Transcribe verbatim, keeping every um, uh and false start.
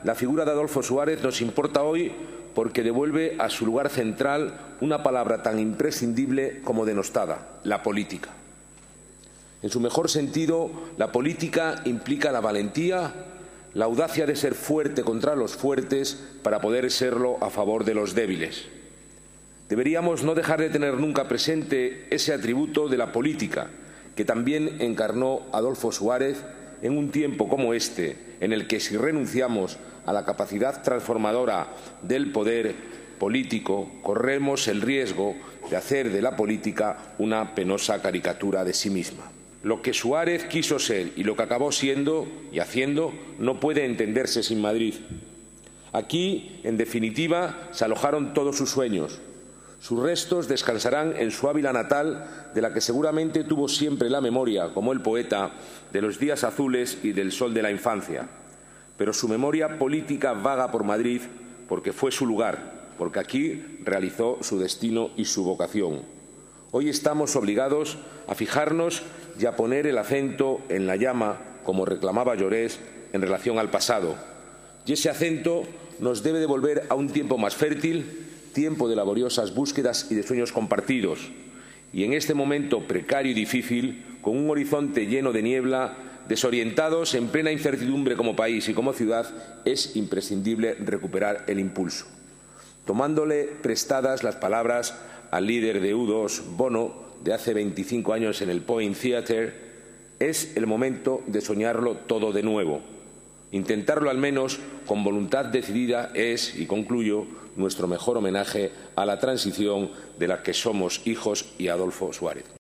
la figura de Adolfo Suárez nos importa hoy porque devuelve a su lugar central una palabra tan imprescindible como denostada: la política. En su mejor sentido, la política implica la valentía, la audacia de ser fuerte contra los fuertes para poder serlo a favor de los débiles. Deberíamos no dejar de tener nunca presente ese atributo de la política que también encarnó Adolfo Suárez en un tiempo como este, en el que si renunciamos a la capacidad transformadora del poder político, corremos el riesgo de hacer de la política una penosa caricatura de sí misma. Lo que Suárez quiso ser y lo que acabó siendo y haciendo no puede entenderse sin Madrid. Aquí, en definitiva, se alojaron todos sus sueños. Sus restos descansarán en su Ávila natal, de la que seguramente tuvo siempre la memoria, como el poeta, de los días azules y del sol de la infancia. Pero su memoria política vaga por Madrid porque fue su lugar, porque aquí realizó su destino y su vocación. Hoy estamos obligados a fijarnos y a poner el acento en la llama, como reclamaba Llorés, en relación al pasado. Y ese acento nos debe devolver a un tiempo más fértil, tiempo de laboriosas búsquedas y de sueños compartidos. Y en este momento precario y difícil, con un horizonte lleno de niebla, desorientados, en plena incertidumbre como país y como ciudad, es imprescindible recuperar el impulso. Tomándole prestadas las palabras al líder de U dos, Bono, de hace veinticinco años en el Point Theatre, es el momento de soñarlo todo de nuevo. Intentarlo al menos con voluntad decidida es, y concluyo, nuestro mejor homenaje a la transición de la que somos hijos y a Adolfo Suárez.